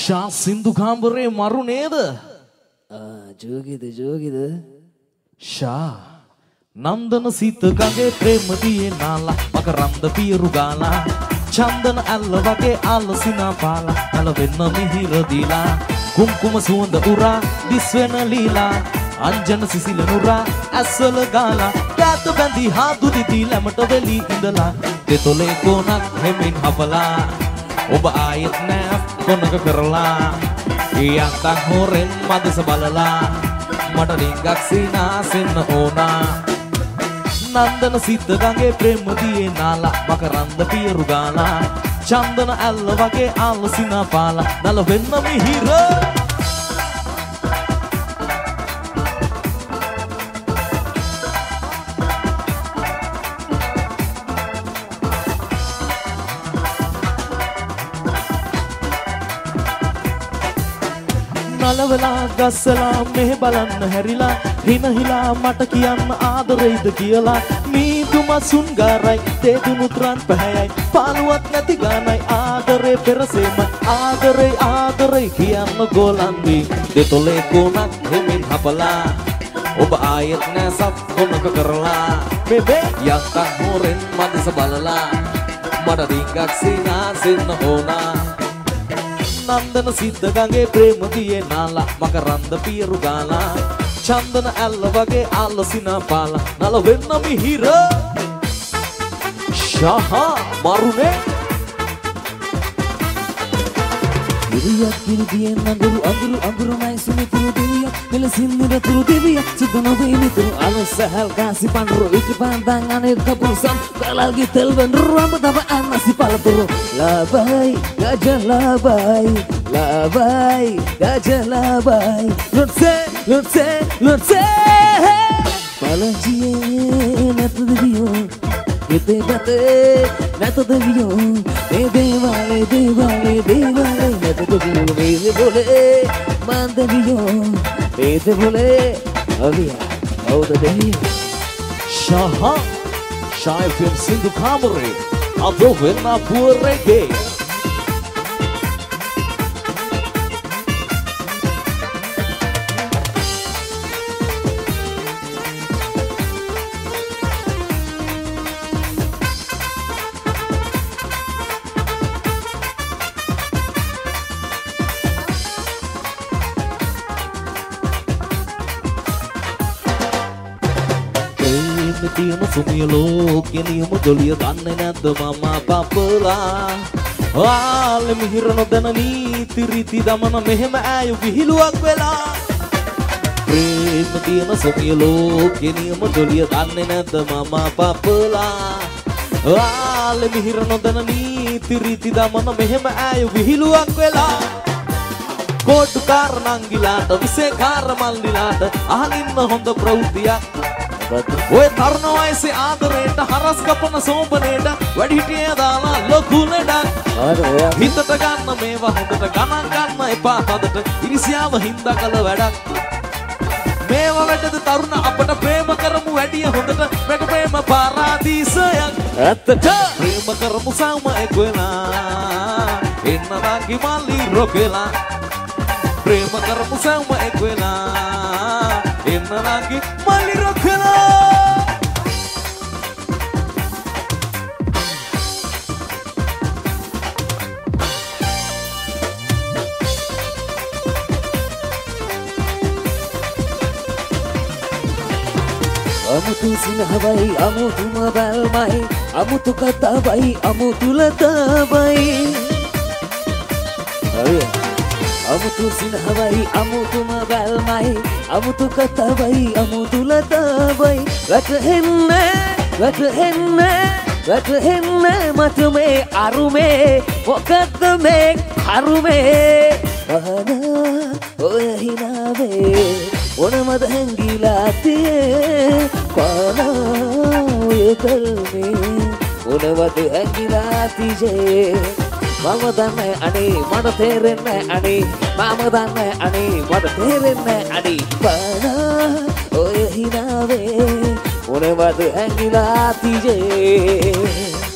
ෂා සින්දු කාමරේ මරු නේද? ජෝගිද ෂා නන්දන සීත ගඟේ ප්‍රේම දියේ නාලා මකරන්ද පියරු ගාලා චන්දන ඇල්ල වගේ ආලසිනා පාලා නල වෙන්න මිහිර දීලා කුම්කුම සුවඳ උරා දිස්වෙන ලීලා අංජන සිසිල නුරා ඇස්වල ගාලා කැත බැඳි හාදු දිදී ළමට වෙලී ඉඳලා දෙතොලේ කොනක් හැමින් හපලා ඔබ ආයෙත් නෑ කොනක කරලා යන්තම් හොරෙන් මදස බලලා මට රිංගක් සීනාසෙන්න ඕනා නන්දන සිත ගඟේ ප්‍රේම දියේ නාලා මකරන්ද පියරු ගාලා චන්දන ඇල්ල වගේ ආලසිනා පාලා නල වෙන්න මිහිර නලවලා ගස්සලා මෙහෙ බලන්න හැරිලා හිනහිලා මට කියන්න ආදරෙයිද කියලා මීදුම සුන්ගාරයි තේදුනුත් රන් පැහැයයි පාළුවක් නැති ගානයි ආදරේ පෙරසේම ආදරේ කියන්න ගෝලන්වි දෙතොලේ කොනක් හිමින් හපලා ඔබ ආයෙත් නෑ සත් කොනක කරලා බෙබේ යන්තම් හොරෙන් මදස බලලා මට රිංගක් සීනාසෙන්න ඕනා නන්දන සිද්ද ගඟේ ප්‍රේම දියේ නාලා මකරන්ද පියරු ගාලා චන්දන ඇල්ල වගේ ආලසිනා පාලා නල වෙන්න මිහිර ෂහා මරුනේ ඉරියක් කිරිදියෙන් අඟුරු නයි සුමිතුරු දෙවියක් මෙලසින් නිරතුරු දෙවියක් සිදු නොවේ මිතුරු අලසහල් කාසි පන්රු ඉති පන්දන් අනේ කපුසම් කලල්ගි තෙල්වන් රම්බ තබ අන්නසි පළතුරු labai gajah labai gajah labai lutse palanjie natu deviyo ite bate natu deviyo devale natu deviyo mele bole man deviyo ite bole avia auda deviyo Shah FM Sindhu Kamare Ado Venna Purege Tiama sumilo kinimu doliya danne නැද්ද මම පපලා ආලෙ මිහිරන දන නීති රීති දමන මෙහෙම ඈය විහිළුවක් වෙලා ප්‍රේම තියන සුමියලෝ කනියම දොලිය දන්නේ නැද්ද මම පපලා ආලෙ මිහිරන දන නීති රීති දමන මෙහෙම ඈය විහිළුවක් වෙලා කොටු කාර නංගිලාට විසේකාර මල්ලිලාට අහලින්න හොඳ ප්‍රවෘත්තියක් ඔය තරුණ වයසේ ආදරේට හරස් කපන සෝබනේට වැඩිහිටිය දාලා ලොකු ලඩක් හිතට ගන්න මේවා හොඳට ගණන් ගන්න එපා තදට ඉරිසියාව හින්දා කළ වැඩක් මේවා වැඩද තරුණ අපට ප්‍රේම කරමු වැඩිය හොඳට මේක ප්‍රේම පාරාදීසයක් ඇත්තට ප්‍රේම කරමු සාම එක්වෙලා එන්න දාගි මල්ලි රොකෙලා ප්‍රේම කරමු සාම එක්වෙලා එන්න දාගි මල්ලි රොකෙලා amutu sinahawai amutu mabalmai amutu katabai amutu latabai amutu sinahawai amutu mabalmai amutu katabai amutu latabai වැටහෙන්න මට මේ අරුමේ මොකද්ද මේ කරුමේ අහන ඔය හිනාවේ මොනමද හැංගිලා තියේ කොනෝ කල්මේ මොනවද හැංගිලා තියේ මම දන්නේ අනේ මට තේරෙන්නේ අනේ මම දන්නේ අනේ මට තේරෙන්නේ අනේ බනා ඔය හිනාවේ මොනවද හැංගිලා තියේ